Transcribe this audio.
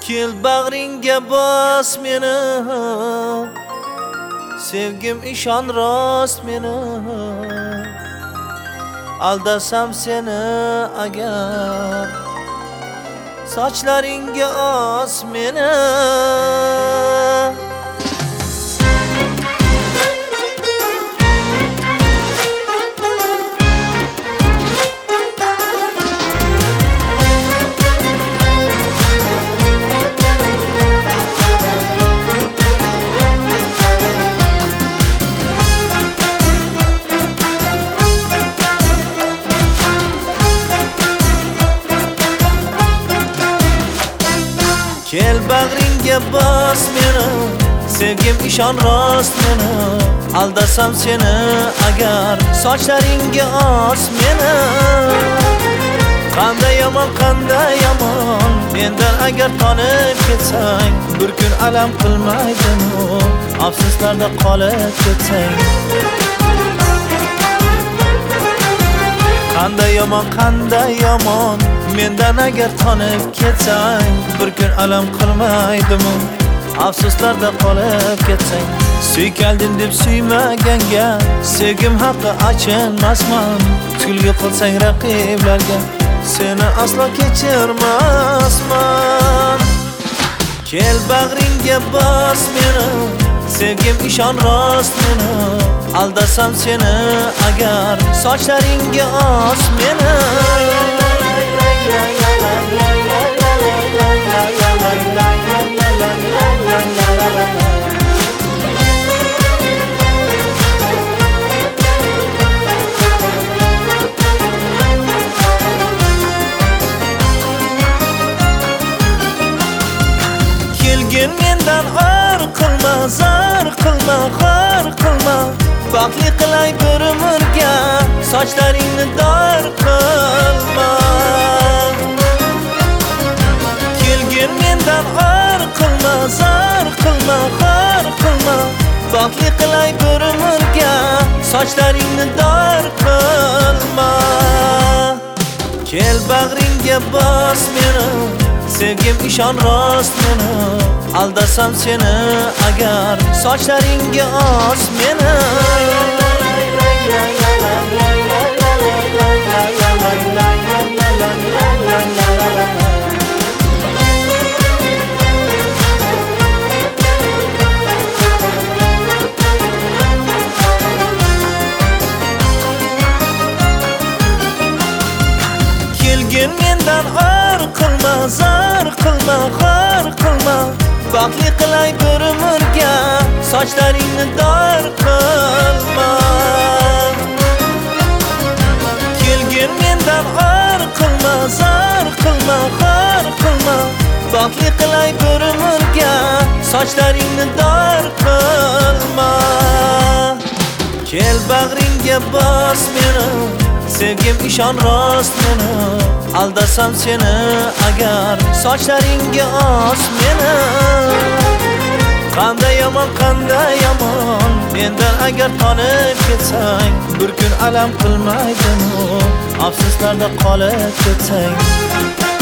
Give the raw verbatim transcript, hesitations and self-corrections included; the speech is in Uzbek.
Kel bag'ringga bos meni, sevgim ishon rost meni. Aldasam seni agar, sochlaringga os meni. Kel bag'ringga bos meni, sevgim ishon rost meni. Aldasam seni agar, sochlaringga os meni. Qanday yomon, qanday yomon, mendan agar tonib ketsang, bir kun alam qilmaydimi, afsuslarda qolib ketsang. Qanday yomon, qanday yomon, mendan agar tonib ketsang, bir kun alam qilmaydimi, afsuslarda qolib ketsang. Suykaldim deb suymaganga, sevgim haqqi achinmasman. Kulgi qilsang raqiblarga, seni aslo kechirmasman. Kel bag'ringga bos meni, sevgim ishon rost meni. Aldasam seni agar, sochlaringga os meni. Kelgin mendan or qilma, zor qilma, xor qilma. Baxtli qilay bir umrga, sochlaringni dor qilma. Kelgin mendan or qilma, zor qilma, xor qilma. Baxtli qilay bir umrga, sochlaringni dor qilma. Kel bag'ringga bos meni, sevgim ishon rost meni. Aldasam seni agar, sochlaringga os meni. Kelgin mendan or qilma, zor qilma, xor qilma. Baxtli qilay bir umrga, sochlaringni dor qilma. Kelgin mendan or qilma, zor qilma, xor qilma. Baxtli qilay bir umrga, sochlaringni dor qilma. Kel bag'ringga bos meni, sevgim ishon rost meni. Aldasam seni agar, sochlaringga os meni. Qanday yomon, qanday yomon, mendan agar tonib ketsang, bir kun alam qilmaydimi, afsuslarda qolib ketsang.